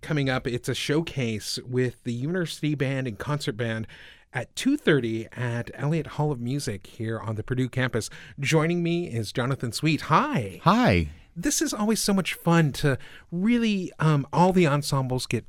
coming up. It's a showcase with the University Band and Concert Band at 2:30 at Elliott Hall of Music here on the Purdue campus. Joining me is Jonathan Sweet. Hi. Hi. This is always so much fun to really, all the ensembles get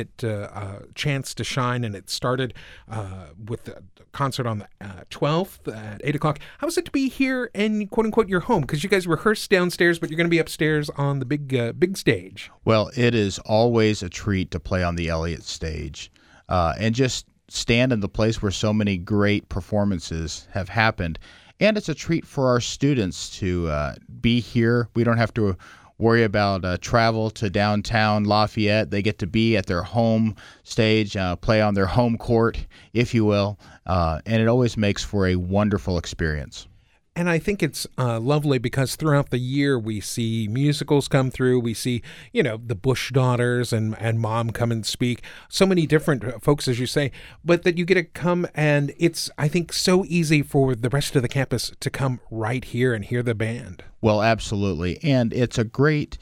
a chance to shine, and it started with the concert on the 12th at 8 o'clock. How is it to be here in, quote-unquote, your home? Because you guys rehearse downstairs, but you're going to be upstairs on the big stage. Well, it is always a treat to play on the Elliott stage and just stand in the place where so many great performances have happened. And it's a treat for our students to be here. We don't have to worry about travel to downtown Lafayette. They get to be at their home stage, play on their home court, if you will, and it always makes for a wonderful experience. And I think it's lovely because throughout the year we see musicals come through. We see, the Bush Daughters and Mom come and speak. So many different folks, as you say, but that you get to come, and it's, I think, so easy for the rest of the campus to come right here and hear the band. Well, absolutely. And it's a great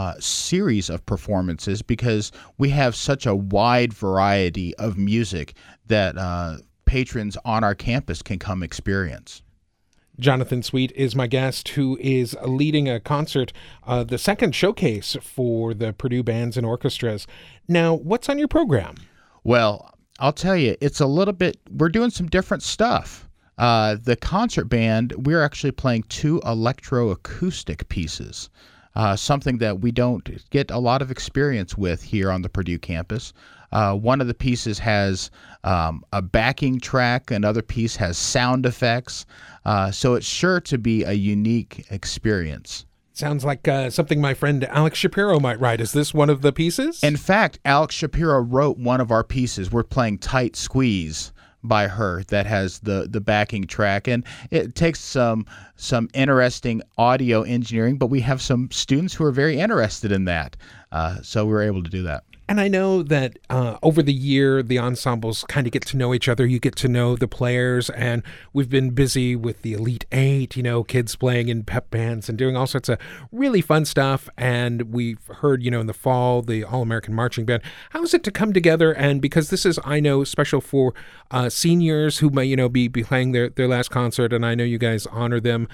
series of performances because we have such a wide variety of music that patrons on our campus can come experience. Jonathan Sweet is my guest, who is leading a concert, the second showcase for the Purdue Bands and Orchestras. Now, what's on your program? Well, I'll tell you, it's a little bit, we're doing some different stuff. The concert band, we're actually playing 2 electroacoustic pieces, something that we don't get a lot of experience with here on the Purdue campus. One of the pieces has a backing track, another piece has sound effects, so it's sure to be a unique experience. Sounds like something my friend Alex Shapiro might write. Is this one of the pieces? In fact, Alex Shapiro wrote one of our pieces. We're playing Tight Squeeze by her that has the backing track, and it takes some interesting audio engineering, but we have some students who are very interested in that, so we were able to do that. And I know that over the year, the ensembles kind of get to know each other. You get to know the players, and we've been busy with the Elite Eight, kids playing in pep bands and doing all sorts of really fun stuff. And we've heard, in the fall, the All-American Marching Band. How is it to come together? And because this is, I know, special for seniors who may, be playing their last concert, and I know you guys honor them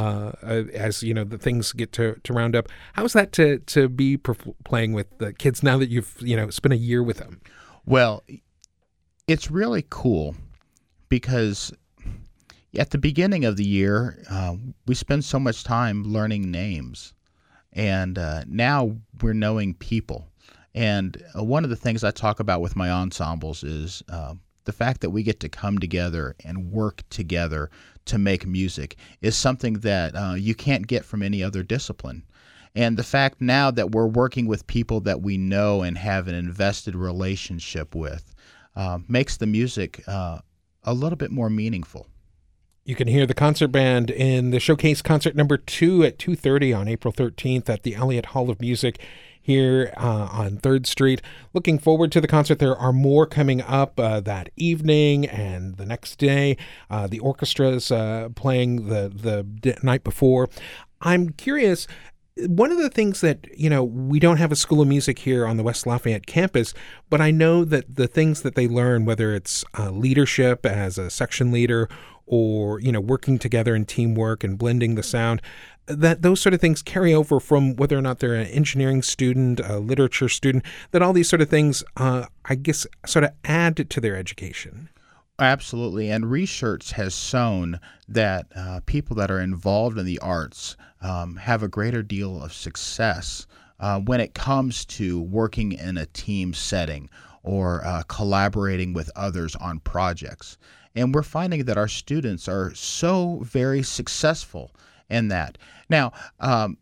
as, the things get to round up. How is that to be playing with the kids now that you've spent a year with them? Well, it's really cool because at the beginning of the year, we spend so much time learning names, and now we're knowing people. And one of the things I talk about with my ensembles is the fact that we get to come together and work together to make music is something that you can't get from any other discipline. And the fact now that we're working with people that we know and have an invested relationship with makes the music a little bit more meaningful. You can hear the concert band in the showcase concert number 2 at 2:30 on April 13th at the Elliott Hall of Music here on 3rd Street. Looking forward to the concert. There are more coming up that evening and the next day. The orchestra's playing the night before. I'm curious, one of the things that, we don't have a School of Music here on the West Lafayette campus, but I know that the things that they learn, whether it's leadership as a section leader or, working together in teamwork and blending the sound, that those sort of things carry over from whether or not they're an engineering student, a literature student, that all these sort of things, I guess, sort of add to their education. Absolutely, and research has shown that people that are involved in the arts have a greater deal of success when it comes to working in a team setting or collaborating with others on projects. And we're finding that our students are so very successful in that. Now, in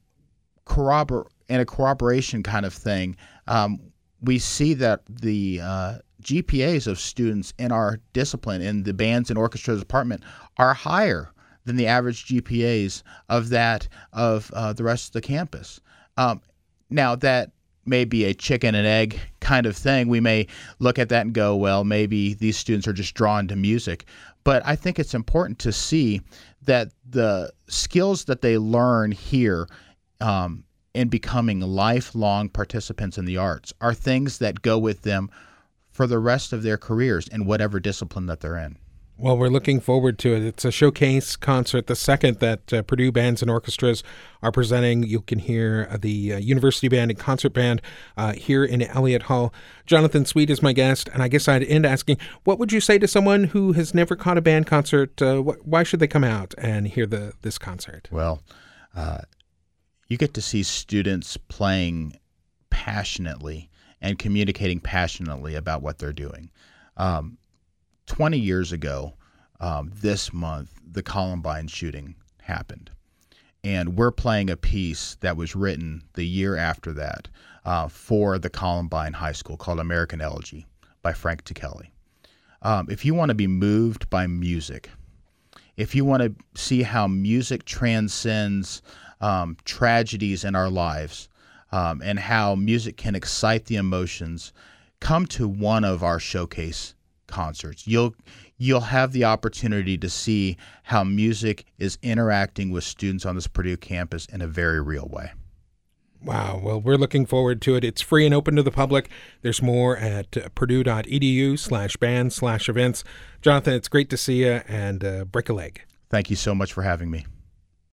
a corroboration kind of thing, we see that the GPAs of students in our discipline, in the bands and orchestras department, are higher than the average GPAs of that of the rest of the campus. Now, that may be a chicken and egg kind of thing. We may look at that and go, well, maybe these students are just drawn to music. But I think it's important to see that the skills that they learn here and becoming lifelong participants in the arts are things that go with them for the rest of their careers in whatever discipline that they're in. Well, we're looking forward to it. It's a showcase concert, the second that Purdue bands and orchestras are presenting. You can hear the University Band and Concert Band here in Elliott Hall. Jonathan Sweet is my guest, and I guess I'd end asking, what would you say to someone who has never caught a band concert? Why should they come out and hear this concert? Well, you get to see students playing passionately and communicating passionately about what they're doing. 20 years ago, this month, the Columbine shooting happened. And we're playing a piece that was written the year after that for the Columbine High School called American Elegy by Frank Ticheli. If you want to be moved by music, if you want to see how music transcends tragedies in our lives and how music can excite the emotions, come to one of our showcase concerts. You'll have the opportunity to see how music is interacting with students on this Purdue campus in a very real way. Wow. Well, we're looking forward to it. It's free and open to the public. There's more at purdue.edu/band/events. Jonathan, it's great to see you, and break a leg. Thank you so much for having me.